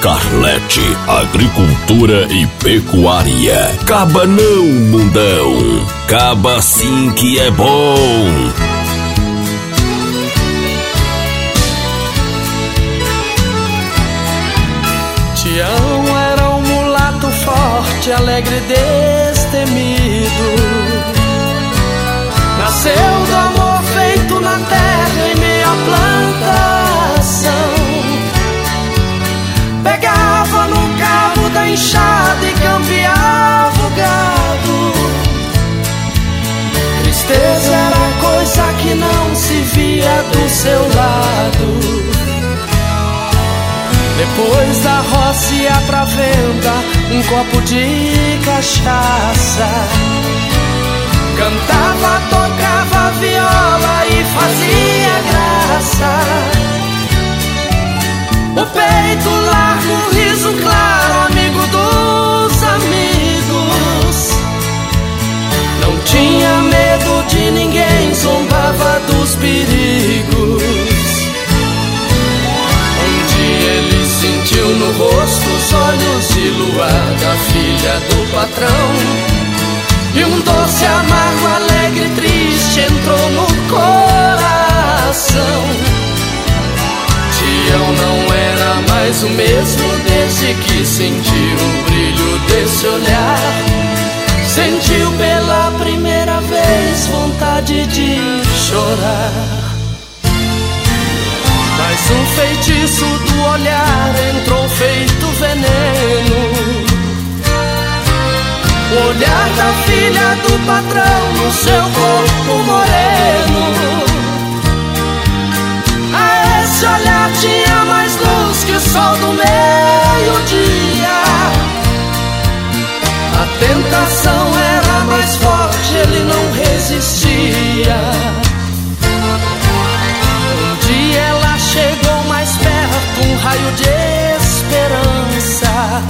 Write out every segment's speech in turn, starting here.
Scarlett, agricultura e pecuária. Caba não, mundão, caba sim que é bom. Tião era um mulato forte, alegre e destemido. Nasceu do amor feito na terra em meio à plantação. Pegava no cabo da enxada e cambiava o gado. Tristeza era coisa que não se via do seu lado. Depois da roça ia pra venda um copo de cachaça. Cantava, tocava viola e fazia graça. O peito largo, o riso claro, amigo dos amigos. Não tinha medo de ninguém, zombava dos perigos. Um dia ele sentiu no rosto os olhos de luar da filha do patrão. E um doce, amargo, alegre, triste entrou no coração. Tião não era mais o mesmo desde que sentiu o brilho desse olhar. Sentiu pela primeira vez vontade de chorar. Mas o feitiço do olhar entrou feito veneno. O olhar da filha do patrão no seu corpo moreno. A esse olhar tinha mais luz que o sol do meio-dia. A tentação era mais forte, ele não resistia. Um dia ela chegou mais perto, um raio de esperança.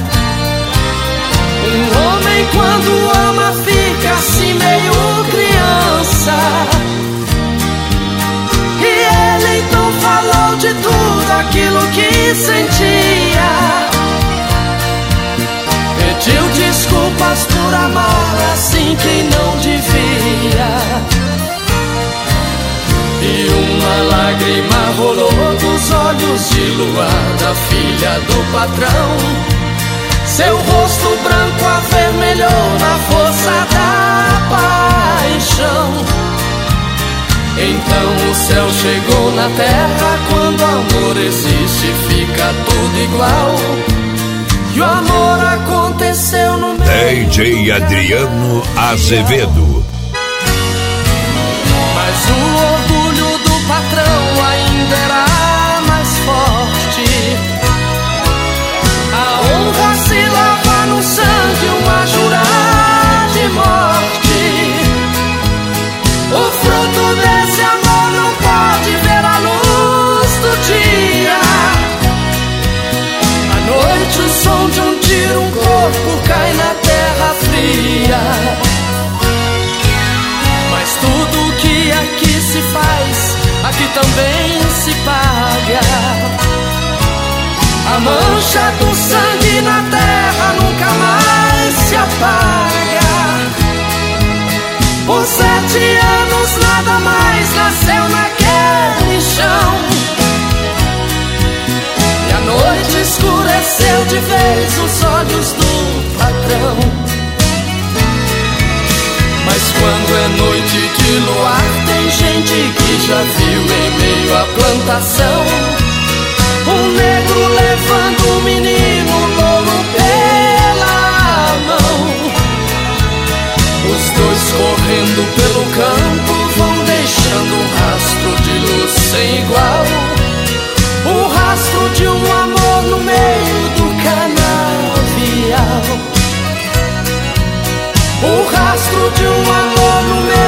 Um homem quando ama fica assim meio criança. E ele então falou de tudo aquilo que sentia. Pediu desculpas por amar assim quem não devia. E uma lágrima rolou dos olhos de luar da filha do patrão. Seu rosto branco avermelhou na força da paixão. Então o céu chegou na terra. Quando amor existe fica tudo igual. E o amor aconteceu no meio. DJ Adriano Azevedo. Mas o orgulho do patrão ainda era mais forte. A honra se lava no sangue, uma jurar de morte. O fruto desse amor não pode ver a luz do dia. À noite o som de um tiro, um corpo cai na terra fria. Mas tudo que aqui se faz, aqui também se paga. A mancha do sangue na terra nunca mais se apaga. Por 7 anos nada mais nasceu naquele chão. E a noite escureceu de vez os olhos do patrão. Mas quando é noite de luar, tem gente que já viu em meio à plantação um negro levando um menino louro pela mão. Os dois correndo pelo campo vão deixando um rastro de luz sem igual. O rastro de um amor no meio do canavial. O rastro de um amor no meio